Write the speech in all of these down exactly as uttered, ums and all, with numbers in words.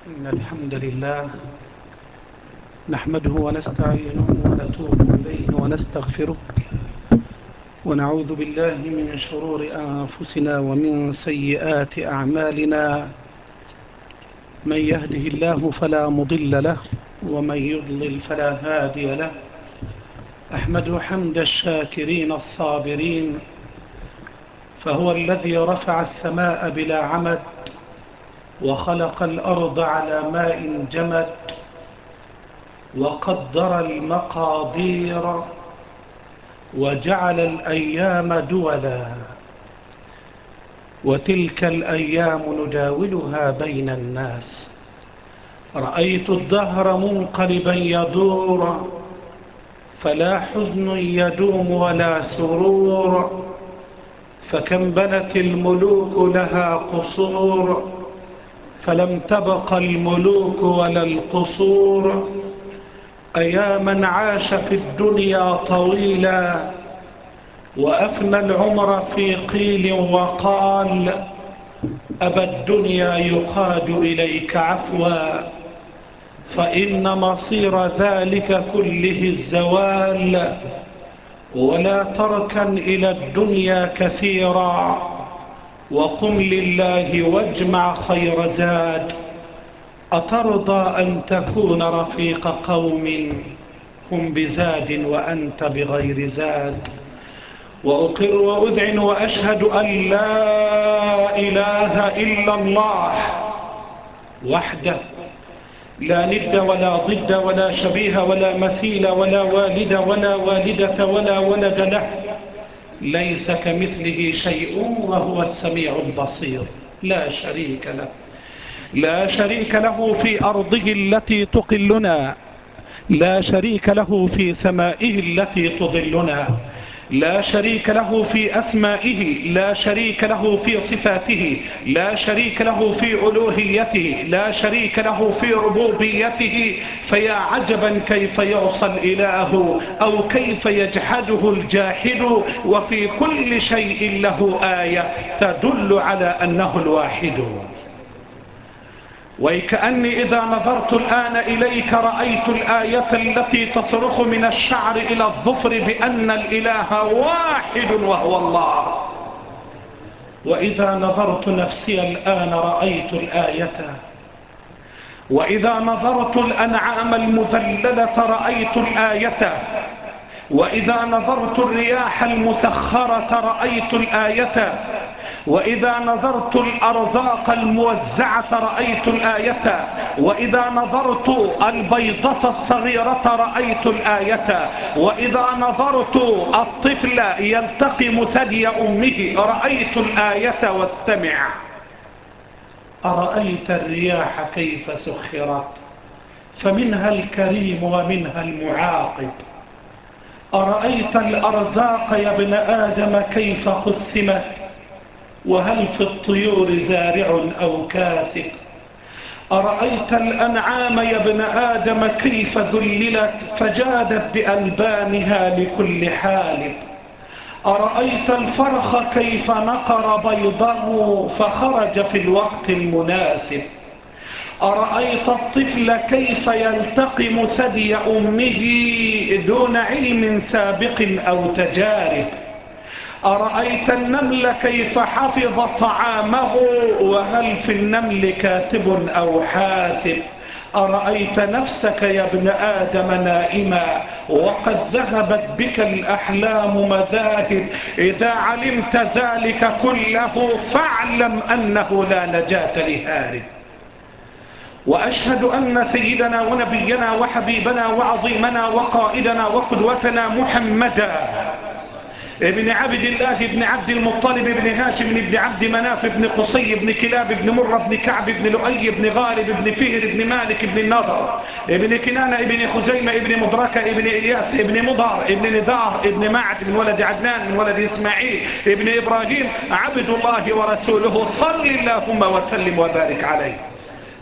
إن الحمد لله نحمده ونستعينه ونتوب إليه ونستغفره ونعوذ بالله من شرور أنفسنا ومن سيئات أعمالنا. من يهده الله فلا مضل له ومن يضلل فلا هادي له. أحمد حمد الشاكرين الصابرين، فهو الذي رفع السماء بلا عمد وخلق الأرض على ماء جمد وقدر المقادير وجعل الأيام دولا، وتلك الأيام نداولها بين الناس. رأيت الدهر منقلبا يدور، فلا حزن يدوم ولا سرور، فكم بنت الملوك لها قصور فلم تبق الملوك ولا القصور. أيا من عاش في الدنيا طويلا وأفنى العمر في قيل وقال، أبى الدنيا يقاد إليك عفوا، فإن مصير ذلك كله الزوال. ولا تركن إلى الدنيا كثيرا، وقم لله واجمع خير زاد. أترضى أن تكون رفيق قوم هم بزاد وأنت بغير زاد؟ وأقر وأذعن وأشهد أن لا إله إلا الله وحده، لا ند ولا ضد ولا شبيه ولا مثيل ولا والد ولا والدة ولا ولد له، ليس كمثله شيء وهو السميع البصير، لا شريك له. لا شريك له في أرضه التي تقلنا، لا شريك له في سمائه التي تظلنا، لا شريك له في أسمائه، لا شريك له في صفاته، لا شريك له في ألوهيته، لا شريك له في ربوبيته. فيا عجبا كيف يعصى الإله أو كيف يجحده الجاحد، وفي كل شيء له آية تدل على أنه الواحد. وكأني إذا نظرت الآن إليك رأيت الآية التي تصرخ من الشعر إلى الظفر بأن الإله واحد وهو الله. وإذا نظرت نفسي الآن رأيت الآية، وإذا نظرت الأنعام المذللة رأيت الآية، وإذا نظرت الرياح المسخرة رأيت الآية، وإذا نظرت الأرزاق الموزعة رأيت الآية، وإذا نظرت البيضة الصغيرة رأيت الآية، وإذا نظرت الطفل يلتقم ثدي أمه رأيت الآية. واستمع، أرأيت الرياح كيف سخرت، فمنها الكريم ومنها المعاقب. أرأيت الأرزاق يا ابن آدم كيف قسمت، وهل في الطيور زارع أو كاسب. أرأيت الأنعام يا ابن آدم كيف ذللت، فجادت بألبانها لكل حالب. أرأيت الفرخ كيف نقر بيضه فخرج في الوقت المناسب. أرأيت الطفل كيف يلتقم ثدي أمه دون علم سابق أو تجارب. أرأيت النمل كيف حفظ طعامه، وهل في النمل كاتب أو حاسب. أرأيت نفسك يا ابن آدم نائما وقد ذهبت بك الأحلام مذاهب. إذا علمت ذلك كله فاعلم أنه لا نجاة لهارب. وأشهد أن سيدنا ونبينا وحبيبنا وعظيمنا وقائدنا وقدوتنا محمدا ابن عبد الله ابن عبد المطلب ابن هاشم ابن عبد مناف ابن قصي ابن كلاب ابن مرة ابن كعب ابن لؤي ابن غالب ابن فهر ابن مالك ابن النضر ابن كنانة ابن خزيمة ابن مدركة ابن إلياس ابن مضر ابن نذار ابن معد من ولد عدنان من ولد إسماعيل ابن إبراهيم عبد الله ورسوله، صل اللهم وسلم وبارك عليه.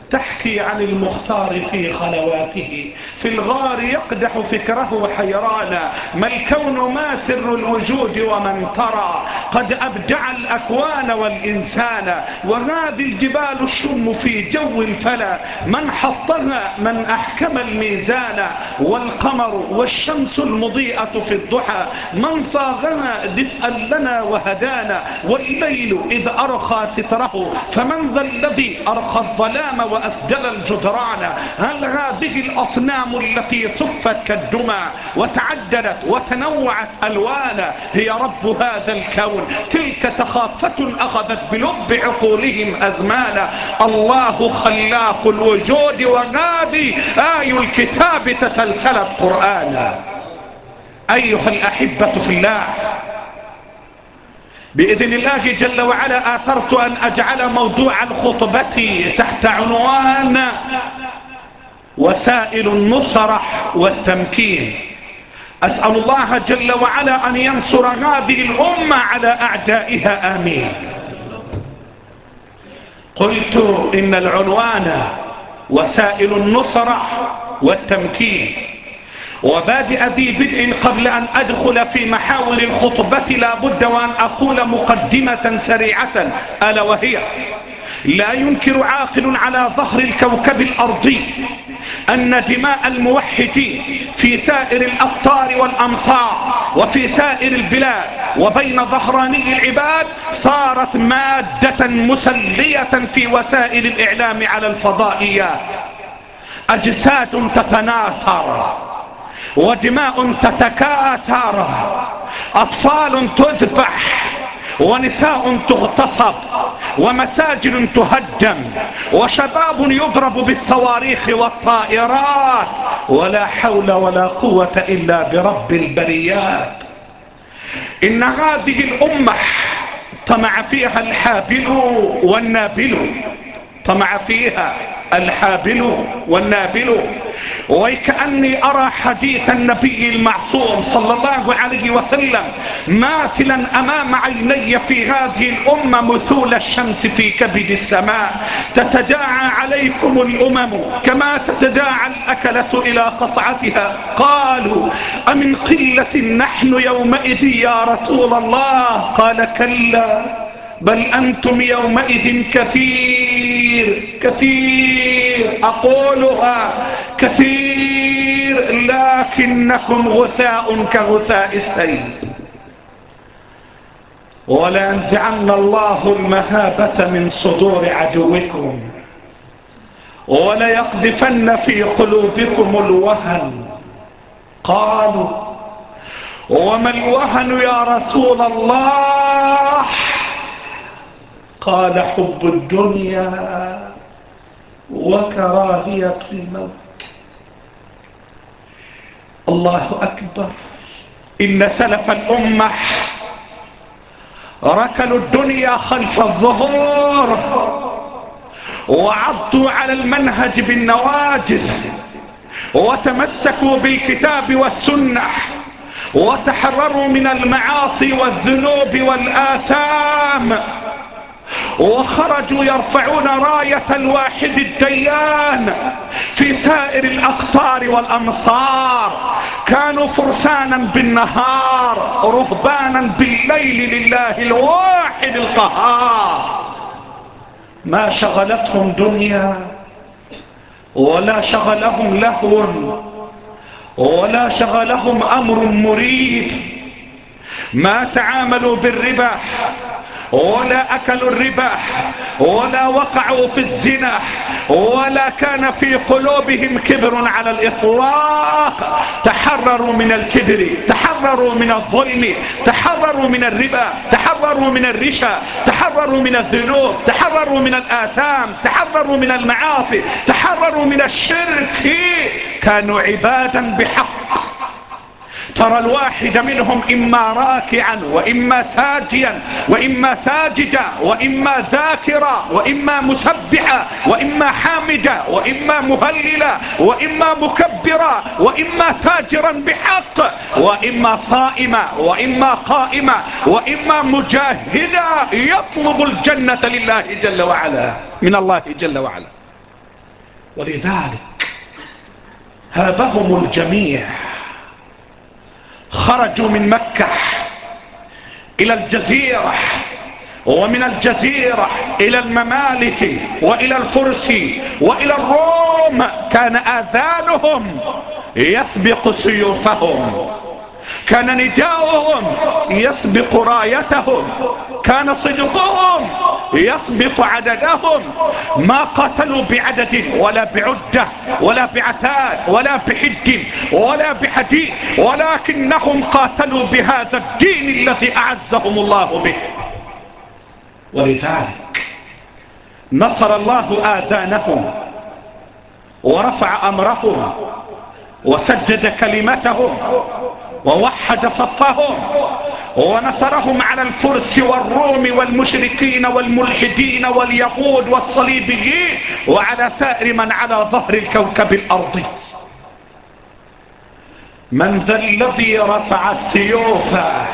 تحكي عن المختار في خلواته، في الغار يقدح فكره حيرانا، ما الكون ما سر الوجود ومن ترى، قد أبدع الأكوان والإنسان، وهذه الجبال الشم في جو الفلا، من حطها من أحكم الميزان، والقمر والشمس المضيئة في الضحى، من صاغها دفئا لنا وهدانا، والليل إذ أرخى ستره، فمن ذا الذي أرخى الظلام وأسدل الجدران، هل هذه الأصنام التي صفت كالدمى وتعددت وتنوعت ألوانا هي رب هذا الكون؟ تلك ثقافة أخذت بلب عقولهم أزمانا، الله خلاق الوجود وهذه آي الكتاب تسلسلت قرآنا. أيها الأحبة في الله، بإذن الله جل وعلا آثرت أن أجعل موضوع الخطبة تحت عنوان وسائل النصرة والتمكين. أسأل الله جل وعلا أن ينصر هذه الأمة على أعدائها، آمين. قلت إن العنوان وسائل النصرة والتمكين، وبادئ ذي بدء قبل أن أدخل في محاور الخطبة لا بد وأن أقول مقدمة سريعة، ألا وهي: لا ينكر عاقل على ظهر الكوكب الأرضي أن دماء الموحدين في سائر الأقطار والأمصار وفي سائر البلاد وبين ظهراني العباد صارت مادة مسلية في وسائل الإعلام على الفضائيات، أجساد تتناثر ودماء تتكاثر، أطفال تذبح ونساء تغتصب ومساجد تهدم وشباب يضرب بالصواريخ والطائرات، ولا حول ولا قوة إلا برب البريات. إن هذه الأمة طمع فيها الحابل والنابل، طمع فيها الحابل والنابل، وكأني أرى حديث النبي المعصوم صلى الله عليه وسلم ماثلا أمام عيني في هذه الأمة مثول الشمس في كبد السماء، تتداعى عليكم الأمم كما تتداعى الأكلة إلى قطعتها، قالوا أمن قلة نحن يومئذ يا رسول الله؟ قال كلا بل أنتم يومئذ كثير كثير، أقولها كثير، لكنكم غثاء كغثاء السيل. ولينزعن الله المهابة من صدور عدوكم وليقذفن في قلوبكم الوهن. قالوا وما الوهن يا رسول الله؟ قال حب الدنيا وكراهية الموت. الله أكبر. إن سلف الأمة ركلوا الدنيا خلف الظهور وعضوا على المنهج بالنواجذ وتمسكوا بالكتاب والسنة وتحرروا من المعاصي والذنوب والآثام، وخرجوا يرفعون راية الواحد الديان في سائر الأقطار والأمصار. كانوا فرسانا بالنهار رهبانا بالليل لله الواحد القهار. ما شغلتهم دنيا ولا شغلهم لهو ولا شغلهم أمر مريب، ما تعاملوا بالربا ولا أكلوا الربا ولا وقعوا في الزنا ولا كان في قلوبهم كبر على الإطلاق. تحرروا من الكبر، تحرروا من الظلم، تحرروا من الربا، تحرروا من الرشا، تحرروا من الذنوب، تحرروا من الآثام، تحرروا من المعاصي، تحرروا من الشرك. كانوا عبادا بحق. ترى الواحد منهم إما راكعا وإما ساجيا وإما ساجدا وإما ذاكرا وإما مسبحا وإما حامدا وإما مهللا وإما مكبرا وإما تاجرا بحق وإما صائما وإما قائما وإما مجاهدا يطلب الجنة لله جل وعلا من الله جل وعلا. ولذلك هابهم الجميع، خرجوا من مكة إلى الجزيرة، ومن الجزيرة إلى الممالك وإلى الفرس وإلى الروم. كان آذانهم يسبق سيوفهم، كان نداؤهم يسبق رايتهم، كان صدقهم يسبق عددهم. ما قاتلوا بعدد ولا بعدة ولا بعتاد ولا بحد ولا بحديد، ولكنهم قاتلوا بهذا الدين الذي أعزهم الله به. ولذلك نصر الله آذانهم ورفع أمرهم وسدد كلمتهم ووحد صفهم، ونصرهم على الفرس والروم والمشركين والملحدين واليهود والصليبيين وعلى سائر من على ظهر الكوكب الأرضي. من ذا الذي رفع السيوف؟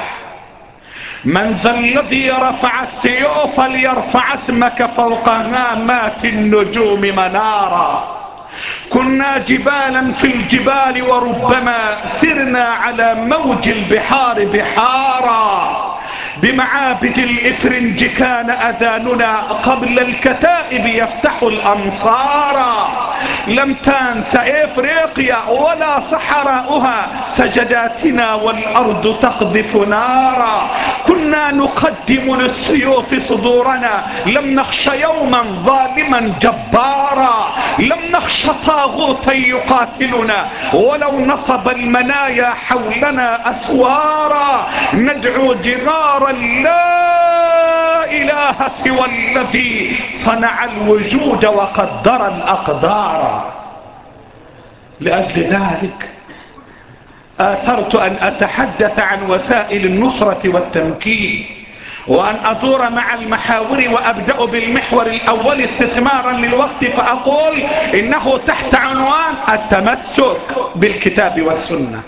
من ذا الذي رفع السيوف ليرفع اسمك فوق هامات النجوم منارا؟ كنا جبالا في الجبال وربما سرنا على موج البحار بحارا. بمعابد الإفرنج كان أذاننا قبل الكتائب يفتح الأمصار. لم تنس إفريقيا ولا صحراؤها سجداتنا والأرض تقذف نارا. كنا نقدم للسيوف صدورنا، لم نخش يوما ظالما جبارا، لم نخش طاغوتا يقاتلنا ولو نصب المنايا حولنا أسوارا. ندعو جغارا لا إله سوى الذي صنع الوجود وقدر الأقدار. لأجل ذلك آثرت أن أتحدث عن وسائل النصرة والتمكين، وأن أدور مع المحاور، وأبدأ بالمحور الأول استثمارا للوقت، فأقول إنه تحت عنوان التمسك بالكتاب والسنة.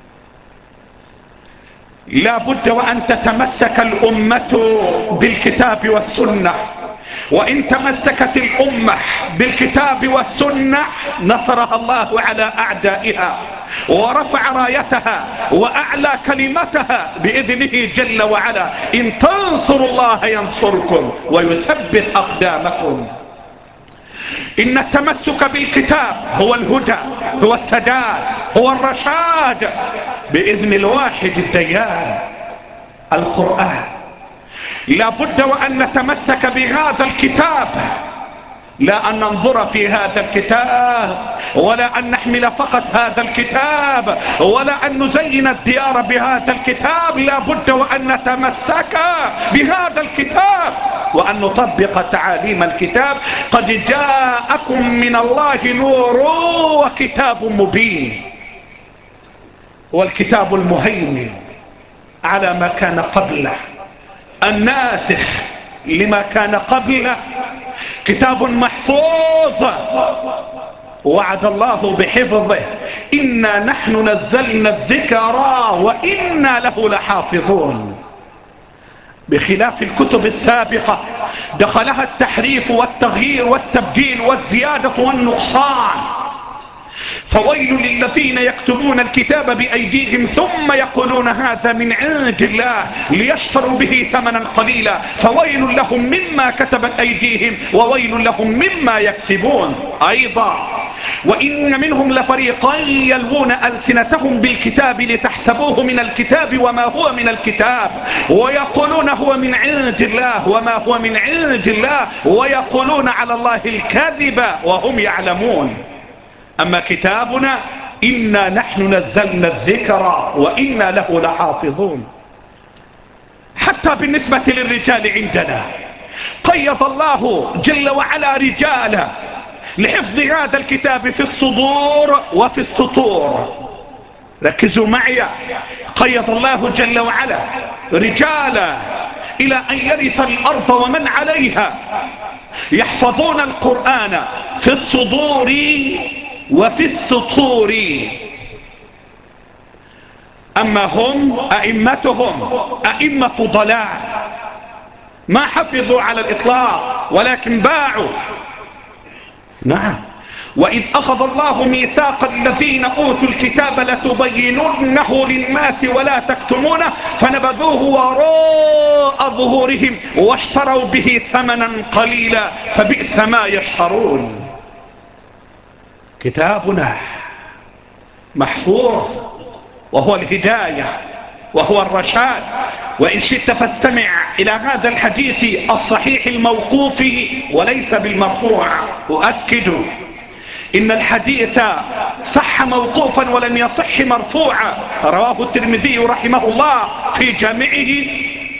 لا بد وأن تتمسك الأمة بالكتاب والسنة، وإن تمسكت الأمة بالكتاب والسنة نصرها الله على أعدائها ورفع رايتها وأعلى كلمتها بإذنه جل وعلا. إن تنصروا الله ينصركم ويثبت أقدامكم. إن التمسك بالكتاب هو الهدى، هو السداد، هو الرشاد بإذن الواحد الديان القرآن. لا بد وأن نتمسك بهذا الكتاب، لا أن ننظر في هذا الكتاب، ولا أن نحمل فقط هذا الكتاب، ولا أن نزين الديار بهذا الكتاب. لا بد وأن نتمسك بهذا الكتاب وأن نطبق تعاليم الكتاب. قد جاءكم من الله نور وكتاب مبين، والكتاب المهيمن على ما كان قبله، الناسخ لما كان قبله، كتاب محفوظ وعد الله بحفظه. إنا نحن نزلنا الذكر وإنا له لحافظون. بخلاف الكتب السابقة دخلها التحريف والتغيير والتبديل والزيادة والنقصان. فويل للذين يكتبون الكتاب بأيديهم ثم يقولون هذا من عند الله ليشتروا به ثمنا قليلا. فويل لهم مما كتبت أيديهم وويل لهم مما يكسبون. أيضا وإن منهم لفريقا يلوون ألسنتهم بالكتاب لتحسبوه من الكتاب وما هو من الكتاب، ويقولون هو من عند الله وما هو من عند الله، ويقولون على الله الكذب وهم يعلمون. أما كتابنا إنا نحن نزلنا الذكر وإنا له لحافظون. حتى بالنسبة للرجال عندنا قيض الله جل وعلا رجالا لحفظ هذا الكتاب في الصدور وفي السطور. ركزوا معي، قيض الله جل وعلا رجالا إلى أن يرث الأرض ومن عليها يحفظون القرآن في الصدور وفي السطور. أما هم أئمتهم أئمة ضلال، ما حفظوا على الإطلاق ولكن باعوا. نعم، وإذ أخذ الله ميثاق الذين أوتوا الكتاب لتبيننه للناس ولا تكتمونه فنبذوه وراء ظهورهم واشتروا به ثمنا قليلا فبئس ما يشترون. كتابنا محفوظ وهو الهداية وهو الرشاد. وإن شئت فاستمع إلى هذا الحديث الصحيح الموقوف وليس بالمرفوع. أؤكد إن الحديث صح موقوفا ولم يصح مرفوعا. رواه الترمذي رحمه الله في جامعه.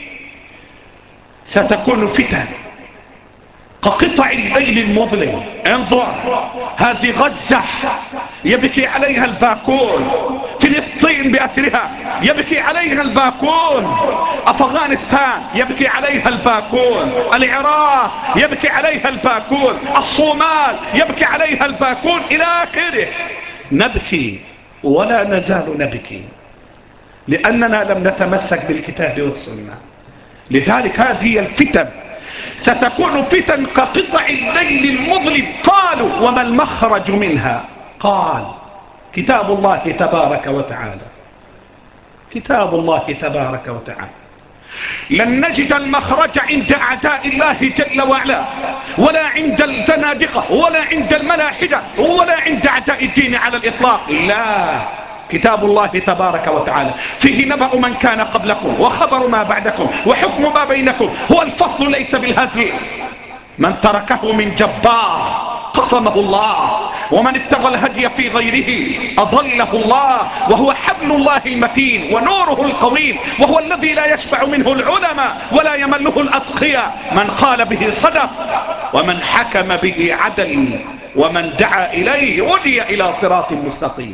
ستكون فتن كقطع الليل المظلم. انظر، هذه غزة يبكي عليها الباكون، فلسطين بأسرها يبكي عليها الباكون، أفغانستان يبكي عليها الباكون، العراق يبكي عليها الباكون، الصومال يبكي عليها الباكون إلى آخره. نبكي ولا نزال نبكي لأننا لم نتمسك بالكتاب والسنة. لذلك هذه الفتن ستكون فتن كقطع الليل المظلم. قالوا وما المخرج منها؟ قال كتاب الله تبارك وتعالى. كتاب الله تبارك وتعالى. لن نجد المخرج عند أعداء الله جل وعلا، ولا عند الزنادقة، ولا عند الملاحدة، ولا عند أعداء الدين على الإطلاق. لا، كتاب الله تبارك وتعالى فيه نبأ من كان قبلكم وخبر ما بعدكم وحكم ما بينكم. هو الفصل ليس بالهزل. من تركه من جبار قصمه الله، ومن اتبع الهدي في غيره أضله الله. وهو حبل الله المتين ونوره القويم، وهو الذي لا يشفع منه العلماء ولا يمله الأتقياء. من قال به صدق، ومن حكم به عدل، ومن دعا إليه هدي إلى صراط مستقيم.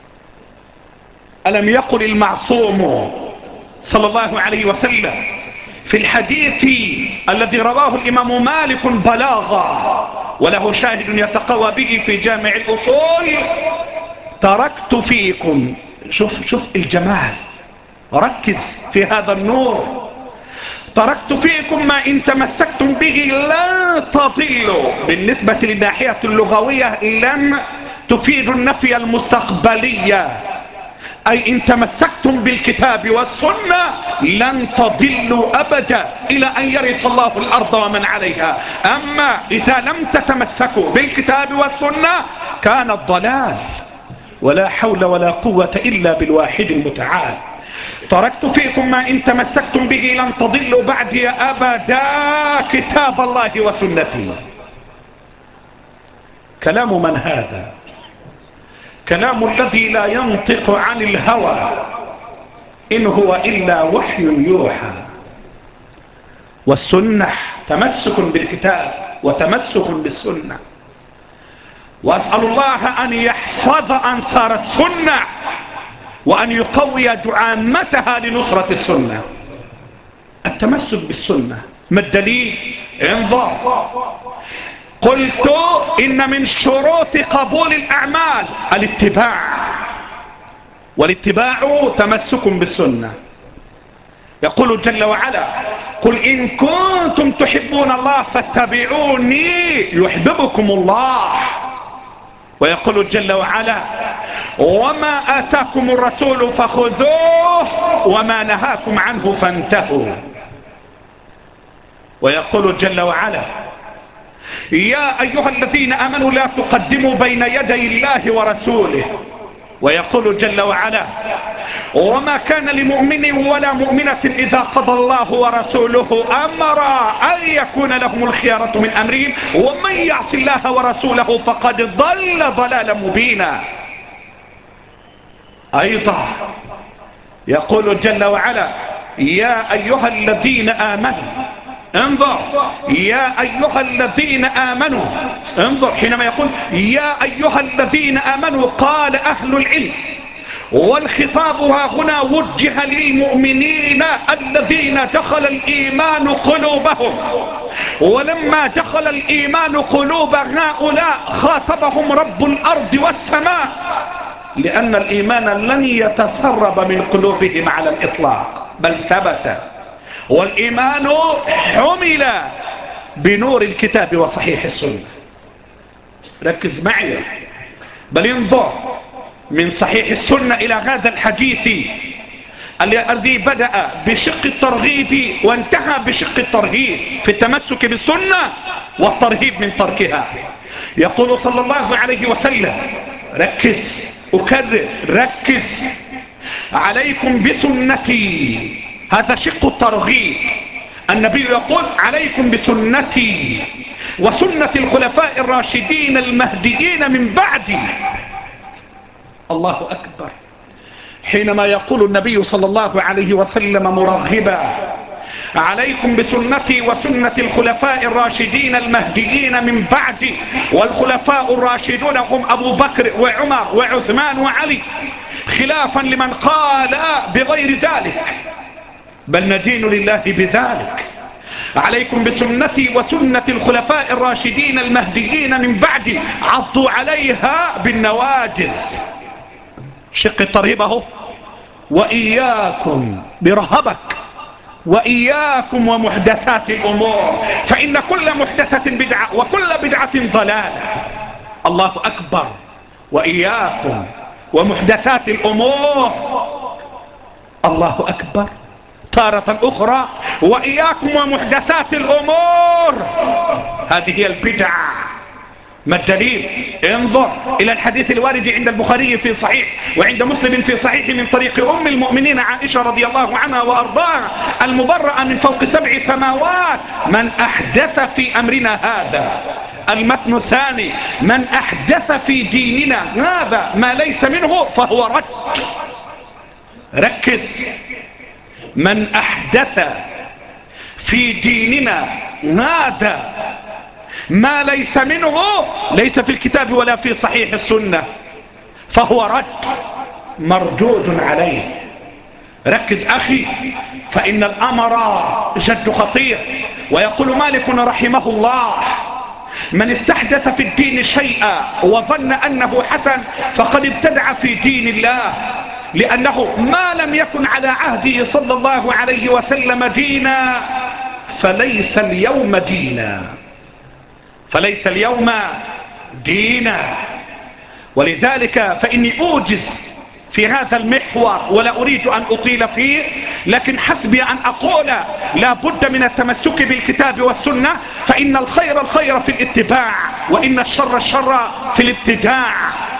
ألم يقل المعصوم صلى الله عليه وسلم في الحديث الذي رواه الإمام مالك بلاغا وله شاهد يتقوى به في جامع الأصول: تركت فيكم، شوف شوف الجمال، ركز في هذا النور، تركت فيكم ما إن تمسكتم به لن تضلوا. بالنسبة للناحية اللغوية لن تفيد النفي المستقبلية، أي إن تمسكتم بالكتاب والسنة لن تضلوا أبدا إلى أن يرث الله الأرض ومن عليها. أما إذا لم تتمسكوا بالكتاب والسنة كان الضلال. ولا حول ولا قوة إلا بالواحد المتعال. تركت فيكم ما إن تمسكتم به لن تضلوا بعدي أبدا، كتاب الله وسنتي. كلام من هذا؟ كلام الذي لا ينطق عن الهوى، إن هو إلا وحي يوحى. والسنة تمسك بالكتاب وتمسك بالسنة. وأسأل الله أن يحفظ أنصار السنة وأن يقوي دعامتها لنصرة السنة. التمسك بالسنة ما الدليل؟ انظر، قلت إن من شروط قبول الأعمال الاتباع، والاتباع تمسك بالسنة. يقول جل وعلا: قل إن كنتم تحبون الله فاتبعوني يحببكم الله. ويقول جل وعلا: وما آتاكم الرسول فخذوه وما نهاكم عنه فانتهوا. ويقول جل وعلا: يا أيها الذين آمنوا لا تقدموا بين يدي الله ورسوله. ويقول جل وعلا: وما كان لمؤمن ولا مؤمنة إذا قضى الله ورسوله أمرا أن يكون لهم الخيارة من أمرهم ومن يعص الله ورسوله فقد ضل ضلالا مبينا. أيضا يقول جل وعلا: يا أيها الذين آمنوا، انظر، يا أيها الذين آمنوا، انظر حينما يقول يا أيها الذين آمنوا قال أهل العلم، والخطاب هنا وجه للمؤمنين الذين دخل الإيمان قلوبهم. ولما دخل الإيمان قلوب هؤلاء خاطبهم رب الأرض والسماء، لأن الإيمان لن يتسرب من قلوبهم على الإطلاق بل ثبت. والإيمان حمل بنور الكتاب وصحيح السنة. ركز معي، بل انظر من صحيح السنة إلى هذا الحديث الذي بدأ بشق الترغيب وانتهى بشق الترهيب في التمسك بالسنة والترهيب من تركها. يقول صلى الله عليه وسلم، ركز، أكرر ركز، عليكم بسنتي، هذا شق الترغيب. النبي يقول عليكم بسنتي وسنة الخلفاء الراشدين المهديين من بعدي. الله أكبر. حينما يقول النبي صلى الله عليه وسلم مرغبا عليكم بسنتي وسنة الخلفاء الراشدين المهديين من بعدي، والخلفاء الراشدون هم أبو بكر وعمر وعثمان وعلي، خلافا لمن قال بغير ذلك، بل ندين لله بذلك. عليكم بسنتي وسنة الخلفاء الراشدين المهديين من بعدي، عضوا عليها بالنواجذ. شق الترهيب اهو. وإياكم برهبك، وإياكم ومحدثات الأمور، فإن كل محدثة بدعة وكل بدعة ضلالة. الله أكبر. وإياكم ومحدثات الأمور. الله أكبر. تارة أخرى وإياكم ومحدثات الأمور، هذه هي البدع. ما الدليل؟ انظر إلى الحديث الوارد عند البخاري في صحيح وعند مسلم في صحيح من طريق أم المؤمنين عائشة رضي الله عنها وأرضاها المبرأة من فوق سبع سماوات: من أحدث في أمرنا هذا. المتن الثاني: من أحدث في ديننا هذا ما ليس منه فهو رد. ركز. من أحدث في ديننا هذا ما ليس منه، ليس في الكتاب ولا في صحيح السنة، فهو رد مردود عليه. ركز أخي، فإن الأمر جد خطير. ويقول مالك رحمه الله: من استحدث في الدين شيئا وظن أنه حسن فقد ابتدع في دين الله، لأنه ما لم يكن على عهده صلى الله عليه وسلم دينا فليس اليوم دينا، فليس اليوم دينا. ولذلك فإني أوجز في هذا المحور ولا أريد أن أطيل فيه، لكن حسبي أن أقول لا بد من التمسك بالكتاب والسنة، فإن الخير الخير في الاتباع، وإن الشر الشر في الابتداع.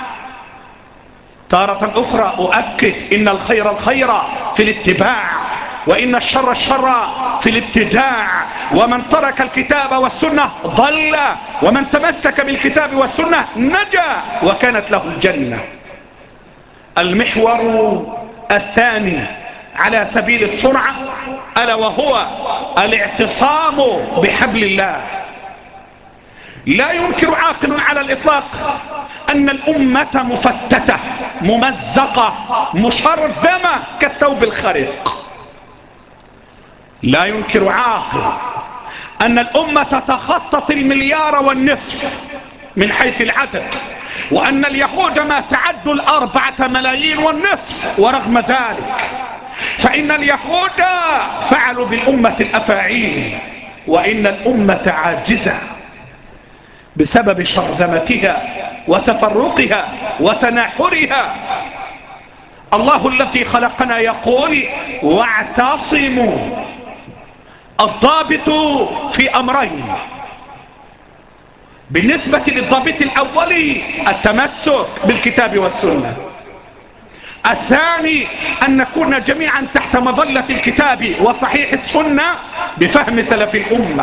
تارة أخرى أؤكد: إن الخير الخير في الاتباع، وإن الشر الشر في الابتداع. ومن ترك الكتاب والسنة ضل، ومن تمسك بالكتاب والسنة نجا وكانت له الجنة. المحور الثاني على سبيل السرعة ألا وهو الاعتصام بحبل الله. لا ينكر عاقل على الإطلاق أن الأمة مفتتة ممزقة مشرذمة كالثوب الخرق. لا ينكر عاقل أن الأمة تتخطط المليار والنصف من حيث العدد، وأن اليهود ما تعدوا الأربعة ملايين والنصف، ورغم ذلك فإن اليهود فعلوا بالأمة الأفاعيل، وإن الأمة عاجزة بسبب شرذمتها وتفرقها وتناحرها. الله الذي خلقنا يقول: واعتصموا. الضابط في أمرين: بالنسبة للضابط الأولي التمسك بالكتاب والسنة، الثاني أن نكون جميعا تحت مظلة الكتاب وصحيح السنة بفهم سلف الأمة.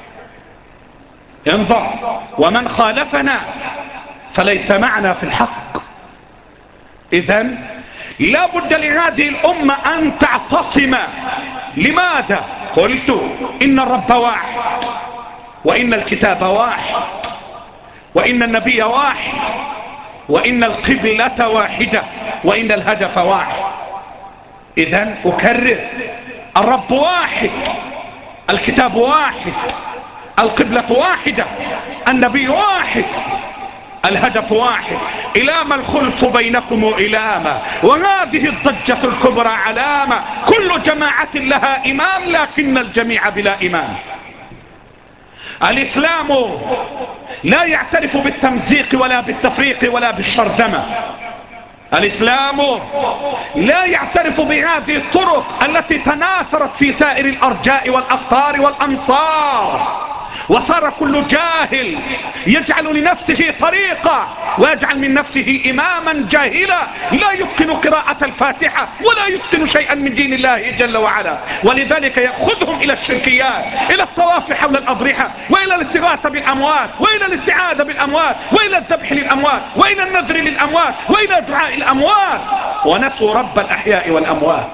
انظر: ومن خالفنا فليس معنا في الحق. إذن لا بد لهذه الأمة أن تعتصم. لماذا؟ قلت: إن الرب واحد، وإن الكتاب واحد، وإن النبي واحد، وإن القبلة واحدة، وإن الهدف واحد. إذن أكرر: الرب واحد، الكتاب واحد، القبلة واحدة، النبي واحد، الهدف واحد. إلام الخلف بينكم إلاما، وهذه الضجة الكبرى علامة. كل جماعة لها إمام، لكن الجميع بلا إمام. الإسلام لا يعترف بالتمزيق ولا بالتفريق ولا بالشرذمة. الإسلام لا يعترف بهذه الطرق التي تناثرت في سائر الأرجاء والأقطار والأمصار، وصار كل جاهل يجعل لنفسه طريقة ويجعل من نفسه إماما جاهلا لا يتقن قراءة الفاتحة ولا يتقن شيئا من دين الله جل وعلا. ولذلك يأخذهم إلى الشركيات، إلى الطواف حول الأضرحة، وإلى الاستغاثة بالأموات، وإلى الاستعاذة بالأموات، وإلى الذبح للأموات، وإلى النذر للأموات، وإلى دعاء الأموات، ونسوا رب الأحياء والأموات.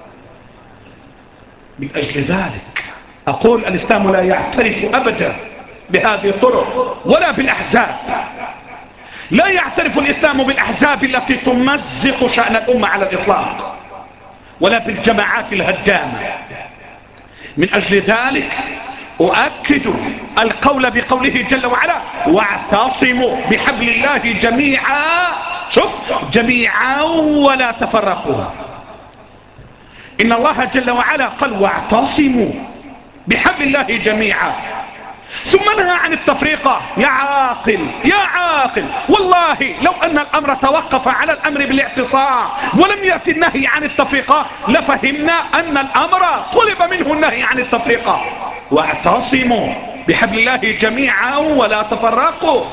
من أجل ذلك أقول الإسلام لا يعترف أبدا بهذه الطرق ولا بالأحزاب. لا يعترف الإسلام بالأحزاب التي تمزق شأن الأمة على الإطلاق، ولا بالجماعات الهدامة. من أجل ذلك أؤكد القول بقوله جل وعلا: واعتصموا بحبل الله جميعا، شوف، جميعا ولا تفرقوا. إن الله جل وعلا قال: واعتصموا بحبل الله جميعا، ثم نهى عن التفريقة. يا عاقل يا عاقل، والله لو أن الأمر توقف على الأمر بالاعتصام ولم يأتي النهي عن التفريقة لفهمنا أن الأمر طلب منه النهي عن التفريقة. واعتصموا بحبل الله جميعا ولا تفرقوا.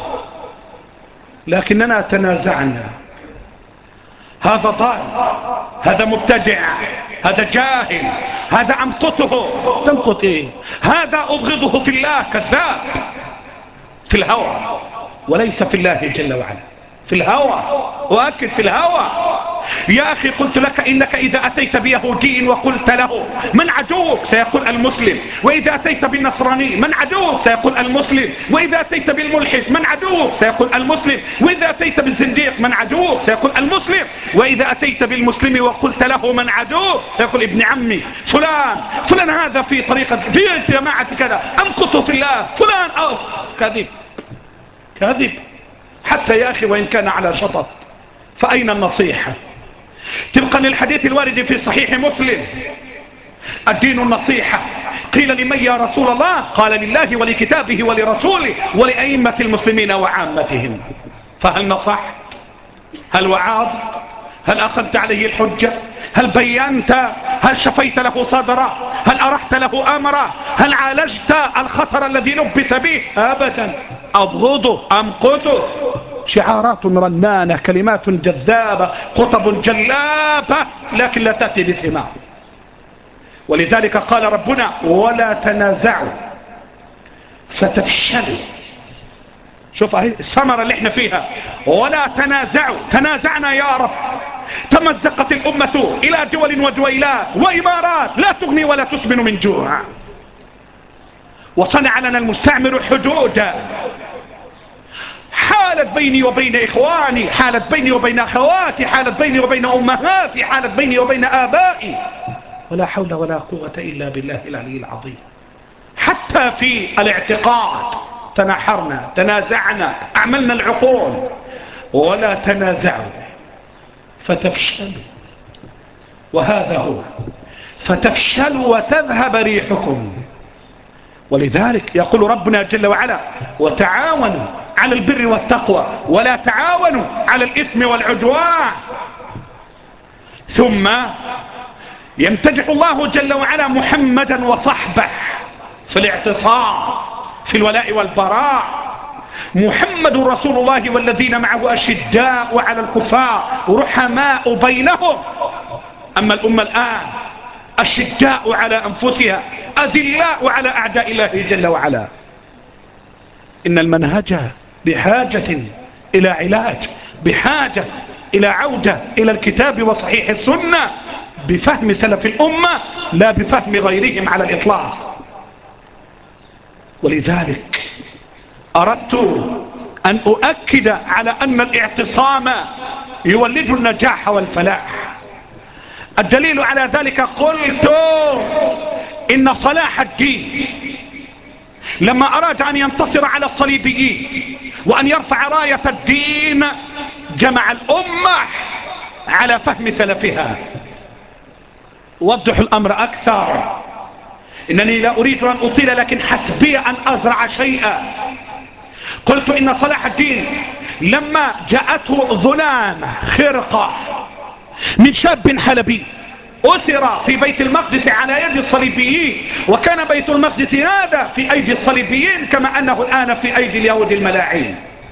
لكننا تنازعنا. هذا ضال، هذا مبتدع، هذا جاهل، هذا أمقته. تمقت إيه؟ هذا أبغضه في الله، كذاب، في الهوى وليس في الله جل وعلا، في الهوى. وأكد في الهوى. يا أخي قلت لك إنك إذا أتيت بيهودي وقلت له من عدوك سيقول المسلم، وإذا أتيت بالنصراني من عدوك سيقول المسلم، وإذا أتيت بالملحد من عدوك سيقول المسلم، وإذا أتيت بالزنديق من عدوك سيقول المسلم، وإذا أتيت بالمسلم وقلت له من عدوك سيقول ابن عمي فلان فلان، هذا في طريقة في جماعة كذا، أمقته في الله فلان. أو كذب كذب. حتى يا أخي وإن كان على شطط، فأين النصيحة؟ طبقا للحديث الوارد في صحيح مسلم: الدين النصيحة. قيل لمن يا رسول الله؟ قال لله ولكتابه ولرسوله ولأئمة المسلمين وعامتهم. فهل نصح؟ هل وعظ؟ هل أخذت عليه الحجة؟ هل بينت؟ هل شفيت له صدره؟ هل أرحت له أمره؟ هل عالجت الخطر الذي لبث به؟ أبدا. أبغضه، أمقته. شعارات رنانة، كلمات جذابة، خطب جلابة، لكن لا تأتي بثمار. ولذلك قال ربنا: ولا تنازعوا فتفشلوا. شوف اهي الثمرة اللي احنا فيها، ولا تنازعوا. تنازعنا يا رب، تمزقت الأمة إلى دول ودويلات وإمارات لا تغني ولا تسمن من جوع، وصنع لنا المستعمر حدودا. حالت بيني وبين إخواني، حالت بيني وبين أخواتي، حالت بيني وبين أمهاتي، حالت بيني وبين آبائي، ولا حول ولا قوة إلا بالله العلي العظيم. حتى في الاعتقاد تناحرنا، تنازعنا، أعملنا العقول. ولا تنازعوا فتفشلوا، وهذا هو، فتفشلوا وتذهب ريحكم. ولذلك يقول ربنا جل وعلا: وتعاونوا على البر والتقوى ولا تعاونوا على الإثم والعدوان. ثم يمتدح الله جل وعلا محمدا وصحبه في الاعتصام، في الولاء والبراء. محمد رسول الله والذين معه أشداء على الكفار رحماء بينهم. أما الأمة الآن أشداء على أنفسها أذلاء على أعداء الله جل وعلا. إن المنهج بحاجة إلى علاج، بحاجة إلى عودة إلى الكتاب وصحيح السنة بفهم سلف الأمة لا بفهم غيرهم على الإطلاق. ولذلك أردت أن أؤكد على أن الاعتصام يولد النجاح والفلاح. الدليل على ذلك قلت إن صلاح الدين لما أراد أن ينتصر على الصليبيين وأن يرفع راية الدين جمع الأمة على فهم سلفها. وضح الأمر أكثر: إنني لا أريد أن أطيل، لكن حسبي أن أزرع شيئا. قلت إن صلاح الدين لما جاءته ظلامة خرقة من شاب حلبي أسر في بيت المقدس على يد الصليبيين، وكان بيت المقدس هذا في أيدي الصليبيين كما أنه الآن في أيدي اليهود الملاعين.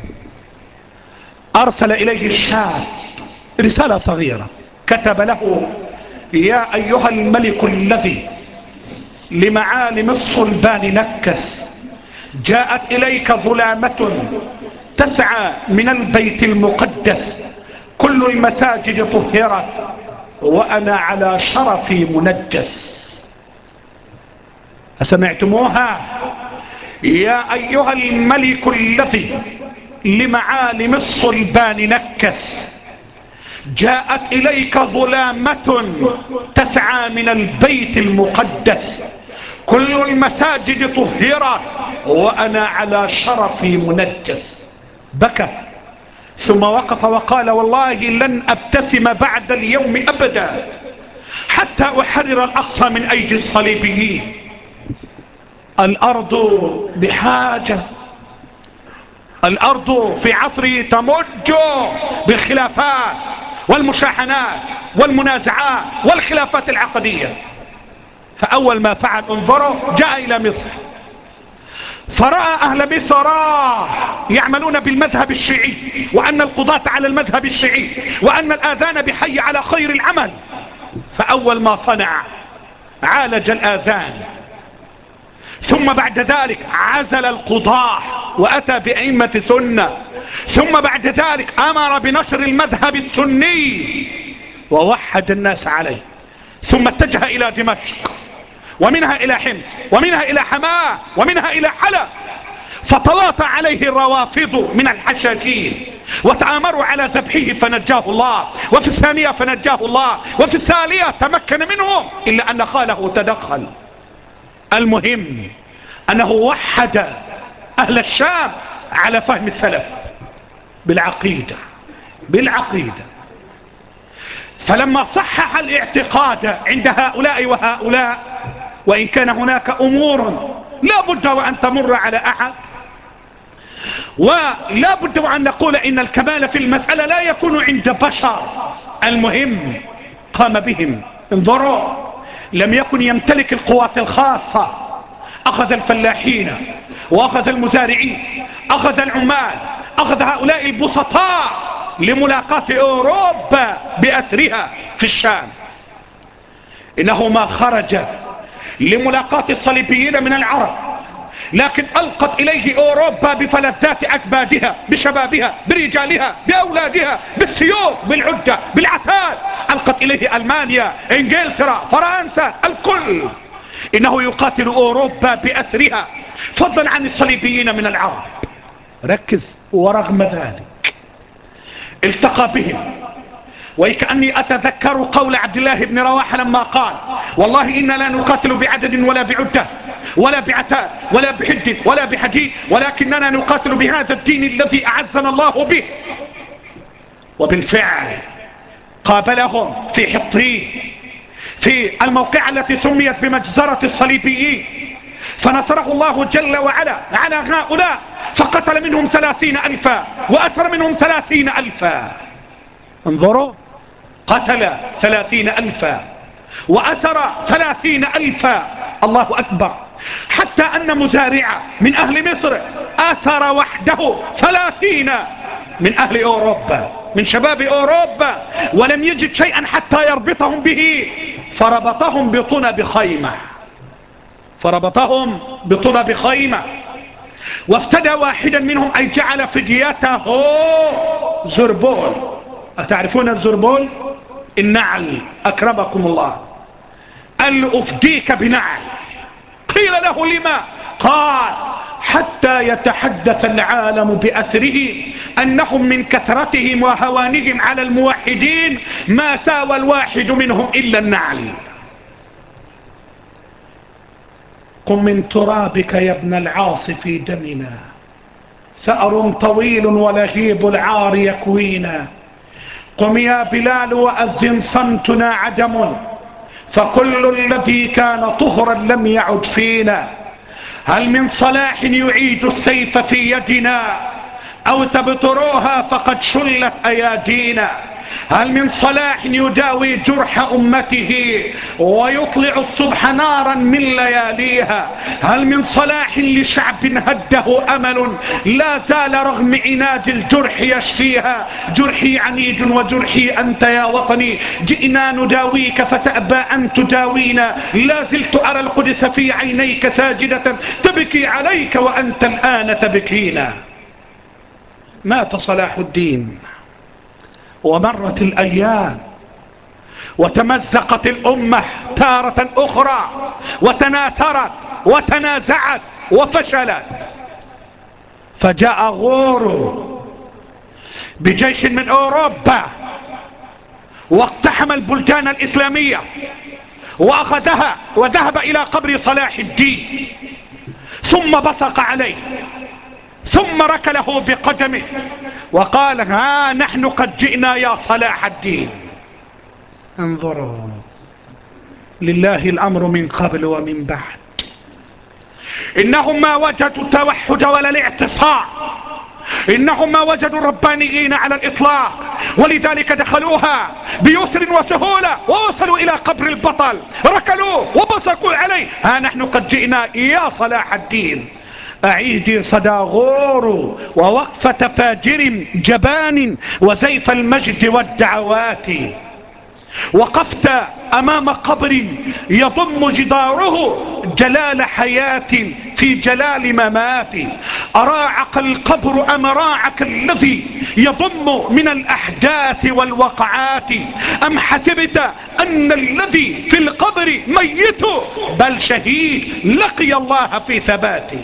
أرسل إليه الشاب رسالة صغيرة، كتب له: يا أيها الملك الذي لمعالم الصلبان نكس، جاءت إليك ظلامة تسعى من البيت المقدس، كل المساجد طهرت وأنا على شرفي منجس. أسمعتموها؟ يا أيها الملك الذي لمعالم الصلبان نكس، جاءت إليك ظلامة تسعى من البيت المقدس، كل المساجد طهرت وأنا على شرفي منجس. بكى ثم وقف وقال: والله لن أبتسم بعد اليوم أبدا حتى أحرر الأقصى من أيدي الصليبيين. الأرض بحاجة، الأرض في عصره تمج بالخلافات والمشاحنات والمنازعات والخلافات العقدية. فأول ما فعل، انظروا، جاء إلى مصر فرأى أهل مصر يعملون بالمذهب الشيعي، وأن القضاة على المذهب الشيعي، وأن الآذان بحي على خير العمل. فأول ما صنع عالج الآذان، ثم بعد ذلك عزل القضاة وأتى بأئمة سنة، ثم بعد ذلك أمر بنشر المذهب السني ووحد الناس عليه، ثم اتجه إلى دمشق، ومنها إلى حمص، ومنها إلى حماة، ومنها إلى حلب، فتلاطى عليه الروافض من الحشاشين وتآمروا على ذبحه فنجاه الله، وفي الثانية فنجاه الله، وفي الثالثة تمكن منهم، إلا أن خاله تدخل. المهم أنه وحد أهل الشام على فهم السلف بالعقيدة بالعقيدة فلما صحح الاعتقاد عند هؤلاء وهؤلاء، وإن كان هناك أمور لا بد وأن تمر على أحد، ولا بد وأن نقول إن الكمال في المسألة لا يكون عند بشر، المهم قام بهم. انظروا، لم يكن يمتلك القوات الخاصة، أخذ الفلاحين وأخذ المزارعين، أخذ العمال، أخذ هؤلاء البسطاء لملاقاة أوروبا بأسرها في الشام. إنه ما خرج لملاقاة الصليبيين من العرب، لكن ألقت إليه أوروبا بفلذات أكبادها، بشبابها، برجالها، بأولادها، بالسيوف، بالعدة، بالعتاد. ألقت إليه ألمانيا، إنجلترا، فرنسا، الكل. إنه يقاتل أوروبا بأسرها فضلا عن الصليبيين من العرب. ركز. ورغم ذلك التقى بهم، وكأني أتذكر قول عبد الله بن رواحة لما قال: والله إنا لا نقاتل بعدد ولا بعدة ولا بعتاد ولا بحد ولا بحديد، ولكننا نقاتل بهذا الدين الذي أعزنا الله به. وبالفعل قابلهم في حطين، في الموقع التي سميت بمجزرة الصليبيين، فنصره الله جل وعلا على هؤلاء، فقتل منهم ثلاثين ألفا وأسر منهم ثلاثين ألفا. انظروا، قتل ثلاثين ألفا وأسر ثلاثين ألفا. الله أكبر. حتى أن مزارع من أهل مصر أسر وحده ثلاثين من أهل أوروبا، من شباب أوروبا، ولم يجد شيئا حتى يربطهم به، فربطهم بطنب خيمة فربطهم بطنب خيمة وافتدى واحدا منهم، أي جعل فديته زربول. أتعرفون الزربول؟ النعل، أكرمكم الله. قال: أفديك بنعل. قيل له: لما؟ قال: حتى يتحدث العالم بأثره أنهم من كثرتهم وهوانهم على الموحدين ما ساوى الواحد منهم إلا النعل. قم من ترابك يا ابن العاص في دمنا، ثأر طويل ولهيب العار يكوينا. قم يا بلال وأذن، صمتنا عدم فكل الذي كان طهرا لم يعد فينا. هل من صلاح يعيد السيف في يدنا أو تبتروها فقد شلت أيادينا؟ هل من صلاح يداوي جرح أمته ويطلع الصبح نارا من لياليها؟ هل من صلاح لشعب هده أمل لا زال رغم عناد الجرح يشفيها؟ جرحي عنيد وجرحي أنت يا وطني، جئنا نداويك فتأبى أن تداوينا. لا زلت أرى القدس في عينيك ساجدة تبكي عليك وأنت الآن تبكينا. مات صلاح الدين ومرت الأيام وتمزقت الأمة تارة أخرى وتناثرت وتنازعت وفشلت، فجاء غورو بجيش من أوروبا واقتحم البلدان الإسلامية وأخذها وذهب إلى قبر صلاح الدين ثم بصق عليه ثم ركله بقدمه وقال ها نحن قد جئنا يا صلاح الدين. انظروا، لله الأمر من قبل ومن بعد. إنهم ما وجدوا التوحد ولا الاعتصام، إنهم ما وجدوا الربانيين على الإطلاق، ولذلك دخلوها بيسر وسهولة ووصلوا إلى قبر البطل ركلوه وبصقوا عليه ها نحن قد جئنا يا صلاح الدين. أعيدي صدى غور ووقفة فاجر جبان وزيف المجد والدعوات. وقفت أمام قبر يضم جداره جلال حياة في جلال ممات. أراعك القبر أم راعك الذي يضم من الأحداث والوقعات؟ أم حسبت أن الذي في القبر ميت بل شهيد لقي الله في ثباته.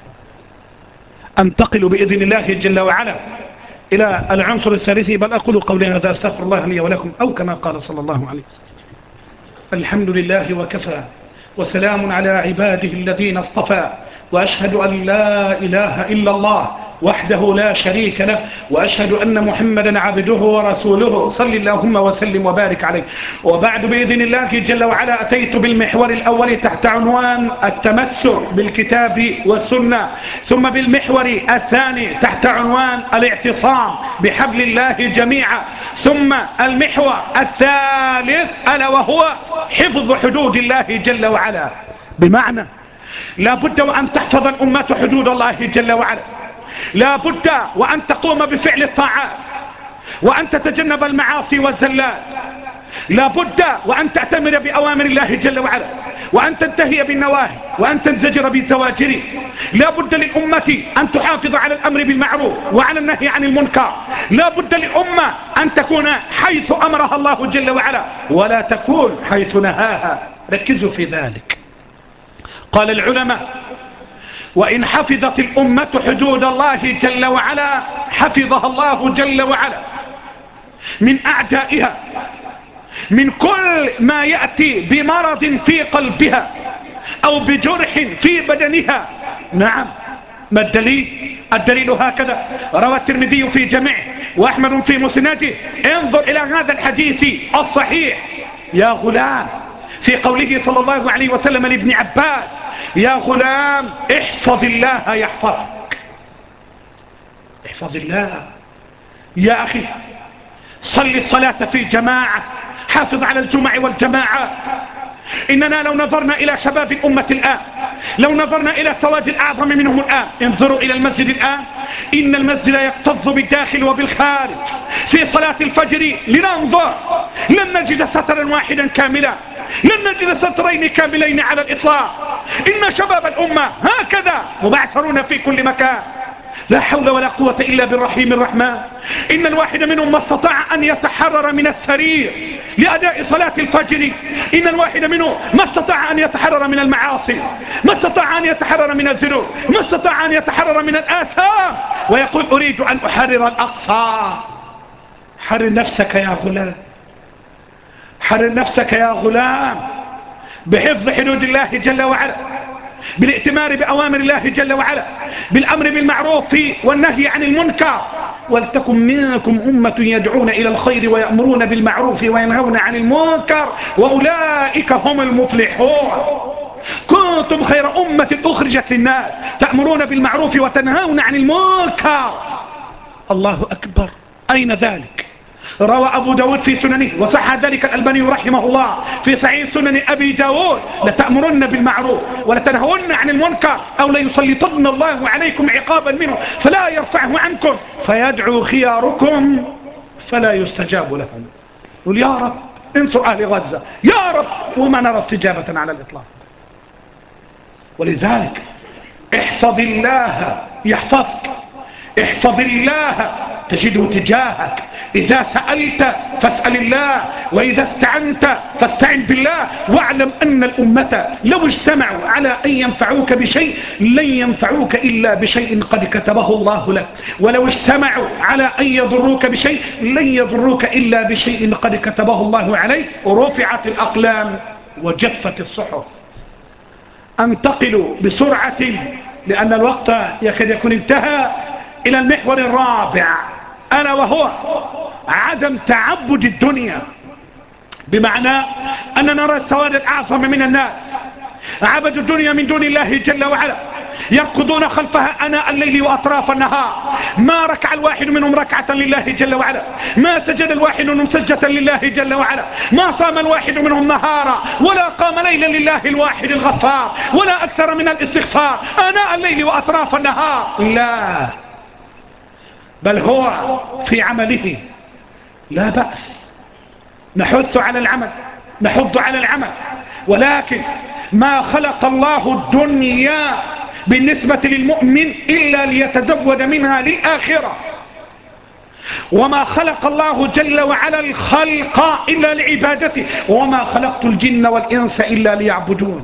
أنتقل بإذن الله جل وعلا إلى العنصر الثالث، بل أقول قولي هذا استغفر الله لي ولكم، أو كما قال صلى الله عليه وسلم. الحمد لله وكفى وسلام على عباده الذين اصطفى، وأشهد أن لا إله إلا الله وحده لا شريك له، وأشهد أن محمدا عبده ورسوله صل اللهم وسلم وبارك عليه. وبعد بإذن الله جل وعلا أتيت بالمحور الأول تحت عنوان التمسك بالكتاب والسنة، ثم بالمحور الثاني تحت عنوان الاعتصام بحبل الله جميعا، ثم المحور الثالث ألا وهو حفظ حدود الله جل وعلا. بمعنى لا بد وأن تحفظ الأمة حدود الله جل وعلا، لا بد وأن تقوم بفعل الطاعات وأن تتجنب المعاصي والزلات، لا بد وأن تعتمر بأوامر الله جل وعلا وأن تنتهي بالنواهي وأن تنزجر بالزواجر. لا بد للأمة أن تحافظ على الأمر بالمعروف وعلى النهي عن المنكر. لا بد للأمة أن تكون حيث أمرها الله جل وعلا ولا تكون حيث نهاها. ركزوا في ذلك. قال العلماء وإن حفظت الأمة حدود الله جل وعلا حفظها الله جل وعلا من أعدائها، من كل ما يأتي بمرض في قلبها أو بجرح في بدنها. نعم، ما الدليل؟ الدليل هكذا روى الترمذي في جميعه وأحمد في مسنده. انظر إلى هذا الحديث الصحيح يا غلام في قوله صلى الله عليه وسلم لابن عباس يا غلام احفظ الله يحفظك. احفظ الله يا أخي، صل الصلاة في جماعة، حافظ على الجمع والجماعة. إننا لو نظرنا إلى شباب الأمة الآن، لو نظرنا إلى السواد الأعظم منهم الآن، انظروا إلى المسجد الآن، إن المسجد يكتظ بالداخل وبالخارج. في صلاة الفجر لننظر لن نجد سترا واحدا كاملا، لن نجد سترين كاملين على الإطلاق. إن شباب الأمة هكذا مبعثرون في كل مكان، لا حول ولا قوة إلا بالرحيم الرحمن. إن الواحد منهم ما استطاع أن يتحرر من السرير لأداء صلاة الفجر، إن الواحد منهم ما استطاع أن يتحرر من المعاصي، ما استطاع أن يتحرر من الذنوب، ما استطاع أن يتحرر من الآثام، ويقول أريد أن أحرر الأقصى. حرر نفسك يا غلام، حرر نفسك يا غلام بحفظ حدود الله جل وعلا، بالائتمار بأوامر الله جل وعلا، بالأمر بالمعروف والنهي عن المنكر. ولتكن منكم أمة يدعون إلى الخير ويأمرون بالمعروف وينهون عن المنكر وأولئك هم المفلحون. كنتم خير أمة أخرجت للناس تأمرون بالمعروف وتنهون عن المنكر. الله أكبر، أين ذلك؟ روى أبو داود في سننه وصح ذلك الألباني رحمه الله في صحيح سنن أبي داود: لتأمرن بالمعروف ولتنهون عن المنكر أو ليسلطن الله عليكم عقابا منه فلا يرفعه عنكم فيدعو خياركم فلا يستجاب لهم. قل يا رب انصر أهل غزة، يا رب، وما نرى استجابة على الإطلاق. ولذلك احفظ الله يحفظك، احفظ الله تجده تجاهك. إذا سألت فاسأل الله، وإذا استعنت فاستعن بالله. واعلم أن الأمة لو اجتمعوا على أن ينفعوك بشيء لن ينفعوك إلا بشيء قد كتبه الله لك، ولو اجتمعوا على أن يضروك بشيء لن يضروك إلا بشيء قد كتبه الله عليك. رفعت الأقلام وجفت الصحف. انتقل بسرعة لأن الوقت يكاد يكون انتهى إلى المحور الرابع، ألا وهو عدم تعبد الدنيا، بمعنى أن نرى السواد الأعظم من الناس عبدوا الدنيا من دون الله جل وعلا، يركضون خلفها أناء الليل وأطراف النهار. ما ركع الواحد منهم ركعة لله جل وعلا، ما سجد الواحد منهم سجدة لله جل وعلا، ما صام الواحد منهم نهارا ولا قام ليلا لله الواحد الغفار، ولا أكثر من الاستغفار أناء الليل وأطراف النهار. لا، بل هو في عمله لا بأس، نحث على العمل، نحض على العمل، ولكن ما خلق الله الدنيا بالنسبة للمؤمن إلا ليتزود منها للآخرة، وما خلق الله جل وعلا الخلق إلا لعبادته، وما خلقت الجن والإنس إلا ليعبدون.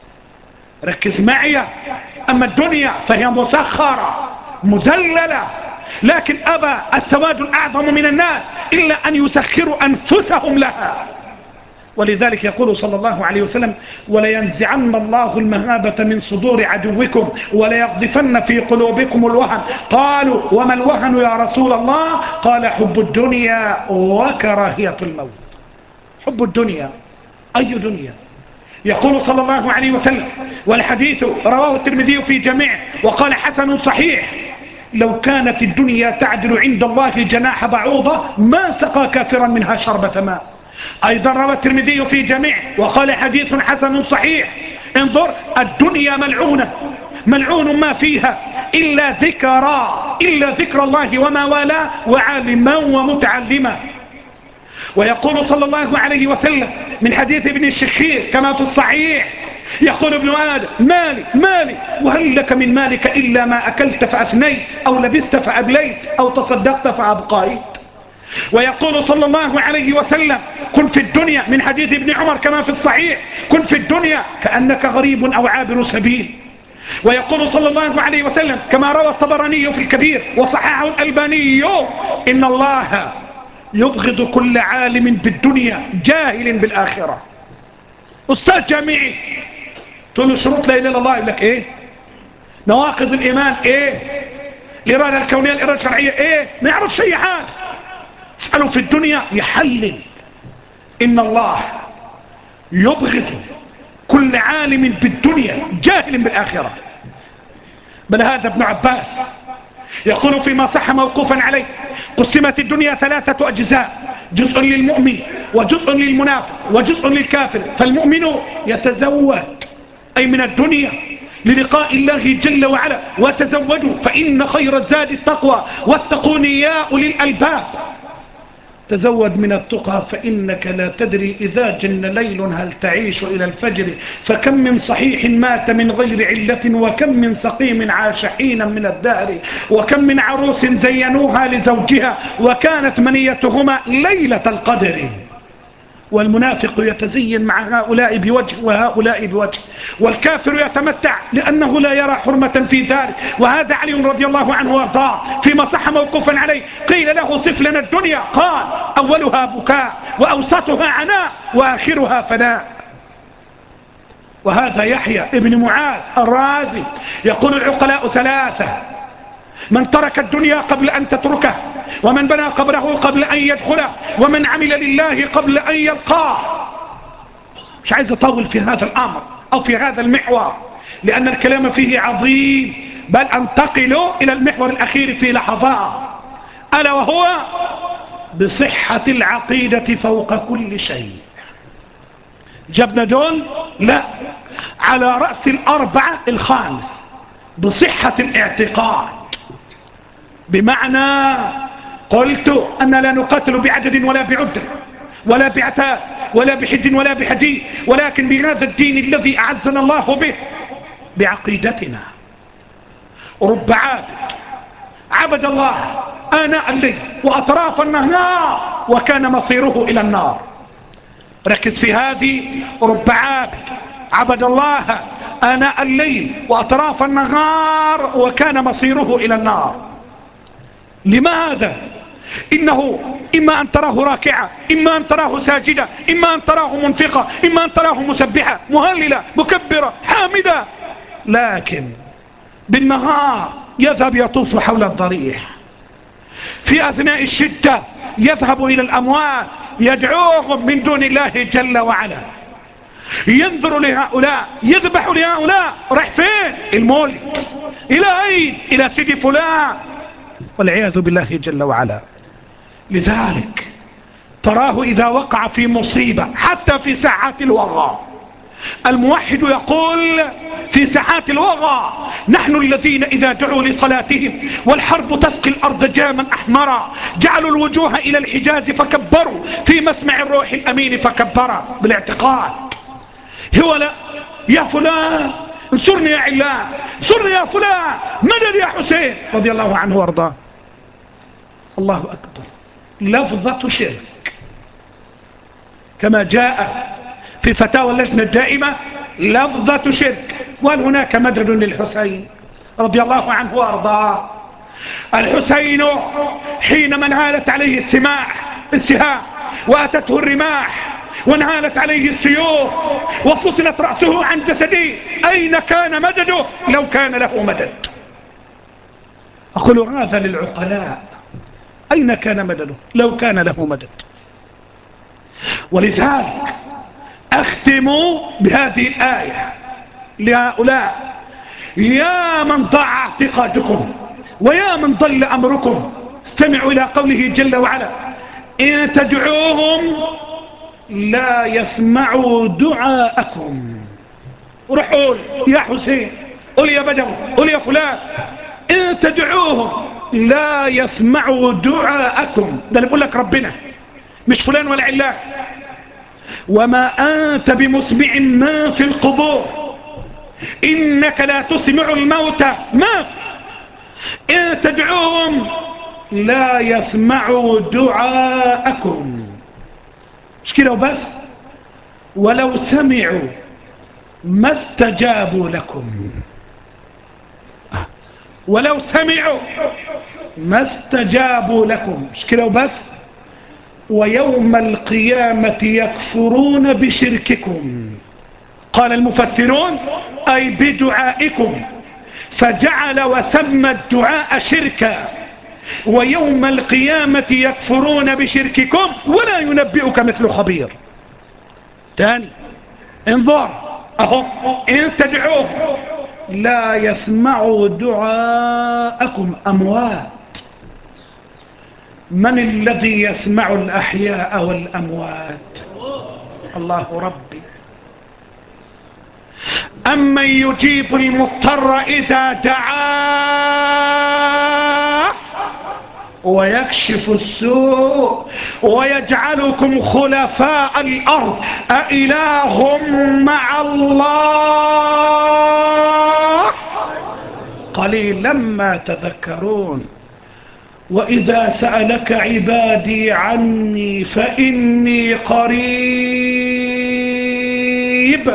ركز معي، أما الدنيا فهي مسخرة مذللة، لكن أبى السواد الأعظم من الناس إلا أن يسخروا أنفسهم لها. ولذلك يقول صلى الله عليه وسلم: ولينزعن الله المهابة من صدور عدوكم وليقذفن في قلوبكم الوهن. قالوا: وما الوهن يا رسول الله؟ قال: حب الدنيا وكراهية الموت. حب الدنيا، أي دنيا؟ يقول صلى الله عليه وسلم، والحديث رواه الترمذي في جميع وقال حسن صحيح: لو كانت الدنيا تعدل عند الله جناح بعوضة ما سقى كافرا منها شربة ماء. أيضا روى الترمذي في جميع وقال حديث حسن صحيح: انظر، الدنيا ملعونة، ملعون ما فيها إلا ذكرى إلا ذكر الله وما والاه وعالما ومتعلما. ويقول صلى الله عليه وسلم من حديث ابن الشخير كما في الصحيح: يقول ابن آدم: مالي مالي، وهل لك من مالك إلا ما أكلت فأفنيت أو لبست فأبليت أو تصدقت فأبقيت. ويقول صلى الله عليه وسلم: كن في الدنيا، من حديث ابن عمر كما في الصحيح: كن في الدنيا كأنك غريب أو عابر سبيل. ويقول صلى الله عليه وسلم كما روى الطبراني في الكبير وصححه الألباني: إن الله يبغض كل عالم بالدنيا جاهل بالآخرة. أستاذ جامعي تقول له شروط لا إله إلا الله، يقول لك إيه؟ نواقض الإيمان إيه؟ الإرادة الكونية، الإرادة الشرعية إيه؟ ما يعرفش أي حاجة. اسأله في الدنيا يحلل: إن الله يبغض كل عالم بالدنيا جاهل بالآخرة. بل هذا ابن عباس يقول فيما صح موقوفا عليه: قسمت الدنيا ثلاثة أجزاء، جزء للمؤمن وجزء للمنافق وجزء للكافر. فالمؤمن يتزود أي من الدنيا للقاء الله جل وعلا، وتزودوا فإن خير الزاد التقوى واتقون يا أولي الألباب. تزود من التقى فإنك لا تدري إذا جن ليل هل تعيش إلى الفجر، فكم من صحيح مات من غير علة، وكم من سقيم عاش حينا من الدهر، وكم من عروس زينوها لزوجها وكانت منيتهما ليلة القدر. والمنافق يتزين مع هؤلاء بوجه وهؤلاء بوجه، والكافر يتمتع لأنه لا يرى حرمة في ذلك. وهذا علي رضي الله عنه وارضاه فيما صح موقوفا عليه: قيل له صف لنا الدنيا، قال: أولها بكاء وأوسطها عناء وآخرها فناء. وهذا يحيى ابن معاذ الرازي يقول: العقلاء ثلاثة: من ترك الدنيا قبل أن تتركه، ومن بنى قبره قبل أن يدخله، ومن عمل لله قبل أن يلقاه. مش عايز أطول في هذا الأمر أو في هذا المحور لأن الكلام فيه عظيم، بل أنتقل إلى المحور الأخير في لحظات، ألا وهو بصحة العقيدة فوق كل شيء. جبنا دول؟ لا، على رأس الأربعة الخامس بصحة الاعتقاد، بمعنى قلت أن لا نقاتل بعدد ولا بعدة ولا بعتاد ولا بحد ولا بحديد، ولكن بهذا الدين الذي أعزنا الله به، بعقيدتنا. رب عابد عبد الله آناء الليل وأطراف النهار وكان مصيره إلى النار. ركز في هذه. رب عابد عبد الله آناء الليل وأطراف النهار وكان مصيره إلى النار. لماذا؟ إنه إما أن تراه راكعا، إما أن تراه ساجدا، إما أن تراه منفقا، إما أن تراه مسبحا مهللا مكبرا حامدا، لكن بالنهار يذهب يطوف حول الضريح، في أثناء الشدة يذهب إلى الأموات يدعوهم من دون الله جل وعلا، ينظر لهؤلاء، يذبح لهؤلاء. راح فين؟ المولد. إلى أين؟ إلى سيدي فلان، والعياذ بالله جل وعلا. لذلك تراه إذا وقع في مصيبة حتى في ساعات الوغى، الموحد يقول في ساعات الوغى: نحن الذين إذا دعوا لصلاتهم والحرب تسقي الأرض جاما أحمرا جعلوا الوجوه إلى الحجاز فكبروا في مسمع الروح الأمين فكبرا. بالاعتقاد. هو لا يا فلان انصرني يا علان، انصرني يا فلان، مدد يا حسين رضي الله عنه وارضاه. الله أكبر. لفظة شرك كما جاء في فتاوى اللجنة الدائمة، لفظة شرك. وهل هناك مدد للحسين رضي الله عنه وارضاه؟ الحسين حينما انهالت عليه السماح السهام واتته الرماح وانهالت عليه السيوف وفصلت رأسه عن جسده، أين كان مدده لو كان له مدد؟ أقول هذا للعقلاء، أين كان مدده لو كان له مدد؟ ولذلك أختم بهذه الآية لهؤلاء: يا من ضاع اعتقادكم ويا من ضل أمركم، استمعوا إلى قوله جل وعلا: إن تدعوهم لا يسمعوا دعاءكم. روح قول يا حسين، قول يا بدوي، قول يا فلان، إن تدعوهم لا يسمعوا دعاءكم. ده اللي بيقول لك ربنا، مش فلان ولا علان. وما أنت بمسمع ما في القبور إنك لا تسمع الموتى ما إن تدعوهم لا يسمعوا دعاءكم. مش كده وبس، ولو سمعوا ما استجابوا لكم. ولو سمعوا ما استجابوا لكم. مش كده وبس، ويوم القيامة يكفرون بشرككم. قال المفسرون: أي بدعائكم، فجعل وسمى الدعاء شركا. ويوم القيامة يكفرون بشرككم ولا ينبئك مثل خبير. تاني انظر اهو: إن تدعوه لا يسمعوا دعاءكم. أموات. من الذي يسمع الأحياء والأموات؟ الله ربي. أمن يجيب المضطر إذا دعاه ويكشف السوء ويجعلكم خلفاء الأرض أإله مع الله قليلا ما تذكرون. وإذا سألك عبادي عني فإني قريب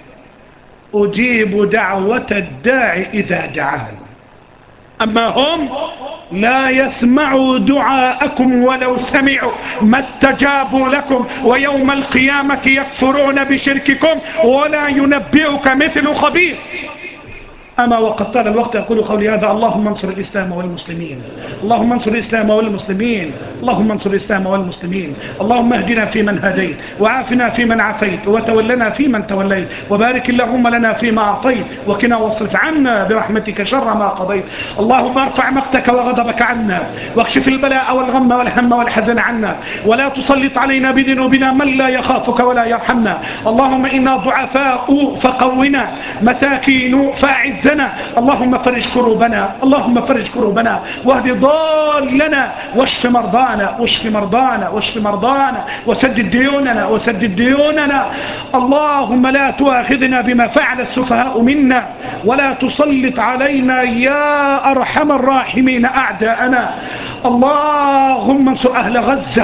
أجيب دعوة الداعي إذا دعان. أما هم لا يسمعوا دعاءكم ولو سمعوا ما استجابوا لكم، ويوم القيامة يكفرون بشرككم ولا ينبئك مثل خبير. أما وقد طال الوقت. أقول قولي هذا. اللهم انصر الإسلام والمسلمين، اللهم انصر الإسلام والمسلمين، اللهم انصر الإسلام والمسلمين. اللهم اهدنا فيمن هديت، وعافنا فيمن عافيت، وتولنا فيمن توليت، وبارك اللهم لنا فيما أعطيت، وقنا واصرف عنا برحمتك شر ما قضيت. اللهم ارفع مقتك وغضبك عنا، واكشف البلاء والغم والهم والحزن عنا، ولا تسلط علينا بذنوبنا من لا يخافك ولا يرحمنا. اللهم إنا ضعفاء فقونا، مساكين فأعزنا. اللهم فرج كروبنا، اللهم فرج كروبنا، واهد ضالنا، واشف مرضانا، واشف مرضانا، واشف مرضانا، وسدد ديوننا، وسدد ديوننا. اللهم لا تؤاخذنا بما فعل السفهاء منا، ولا تسلط علينا يا أرحم الراحمين أعداءنا. اللهم انصر أهل غزة،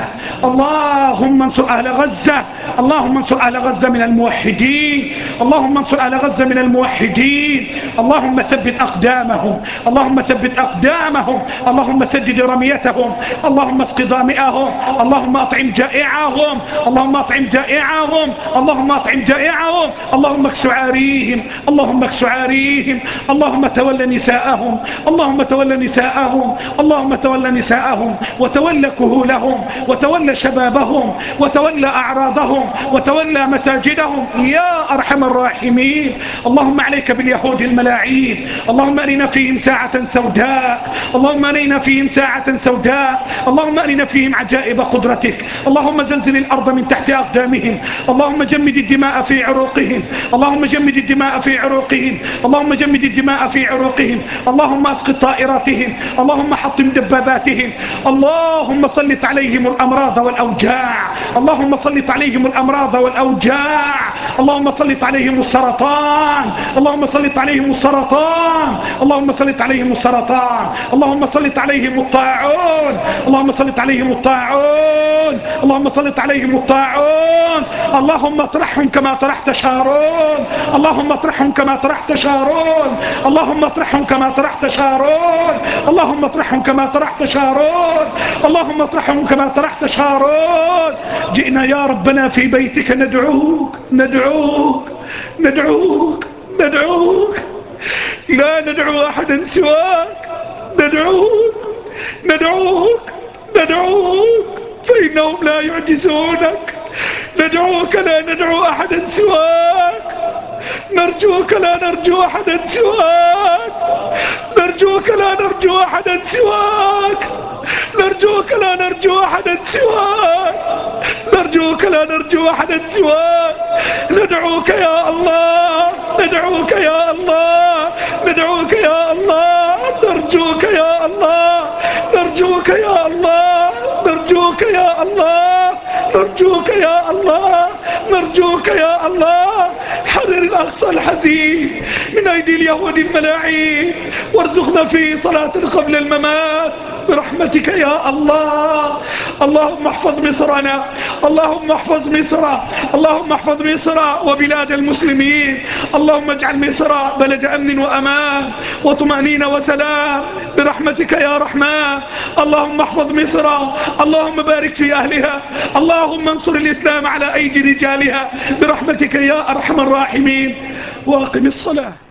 اللهم انصر أهل غزة، اللهم انصر أهل غزة من الموحدين، اللهم انصر أهل غزة من الموحدين. اللهم ثبت أقدامهم، اللهم ثبت أقدامهم، اللهم سدد رميتهم، اللهم اسق ظامئهم، اللهم أطعم جائعهم، اللهم أطعم جائعهم، اللهم أطعم جائعهم، اللهم اكس عاريهم، اللهم اكس عاريهم، اللهم تول نساءهم، اللهم تول نساءهم، اللهم تول نساءهم، وتول كهولهم، وتول شبابهم، وتول أعراضهم، وتولى مساجدهم يا أرحم الراحمين. اللهم عليك باليهود الملاعين، اللهم أرنا فيهم ساعة سوداء، اللهم أرنا فيهم ساعة سوداء، اللهم أرنا فيهم عجائب قدرتك. اللهم زلزل الأرض من تحت أقدامهم، اللهم جمد الدماء في عروقهم، اللهم جمد الدماء في عروقهم، اللهم جمد الدماء في عروقهم، اللهم أسقط طائراتهم، اللهم حطم دباباتهم، اللهم سلط عليهم الأمراض والأوجاع، اللهم سلط عليهم الأمراض والأوجاع، اللهم سلط عليهم السرطان، اللهم سلط عليهم السرطان، اللهم سلط عليهم السرطان، اللهم سلط عليهم الطاعون، اللهم سلط عليهم الطاعون، اللهم سلط عليهم الطاعون. اللهم اطرحهم كما طرحت شارون، اللهم اطرحهم كما طرحت شارون، اللهم اطرحهم كما طرحت شارون، اللهم اطرحهم كما طرحت شارون، اللهم اطرحهم كما طرحت شارون. جئنا يا ربنا في بيتك ندعوك ندعوك ندعوك ندعوك، لا ندعو أحدا سواك، ندعوك ندعوك ندعوك فإنهم لا يعجزونك. ندعوك لا ندعو أحدا سواك، نرجوك لا نرجو أحدا سواك، نرجوك لا نرجو أحدا سواك، نرجوك لا نرجو أحدا سواك، نرجوك لا نرجو أحدا سواك. ندعوك يا الله، ندعوك يا الله، ندعوك يا الله، نرجوك يا الله، نرجوك يا الله، نرجوك يا الله، نرجوك يا الله، نرجوك يا الله. حرر الأقصى الحزين من أيدي اليهود الملاعين، وارزقنا فيه صلاة قبل الممات برحمتك يا الله. اللهم احفظ مصرنا، اللهم احفظ مصر، اللهم احفظ مصر وبلاد المسلمين. اللهم اجعل مصر بلد أمن وأمان وطمأنينة وسلام برحمتك يا رحمن. اللهم احفظ مصر، اللهم بارك في أهلها، اللهم انصر الإسلام على أيدي رجالها برحمتك يا أرحم الراحمين. واقم الصلاة.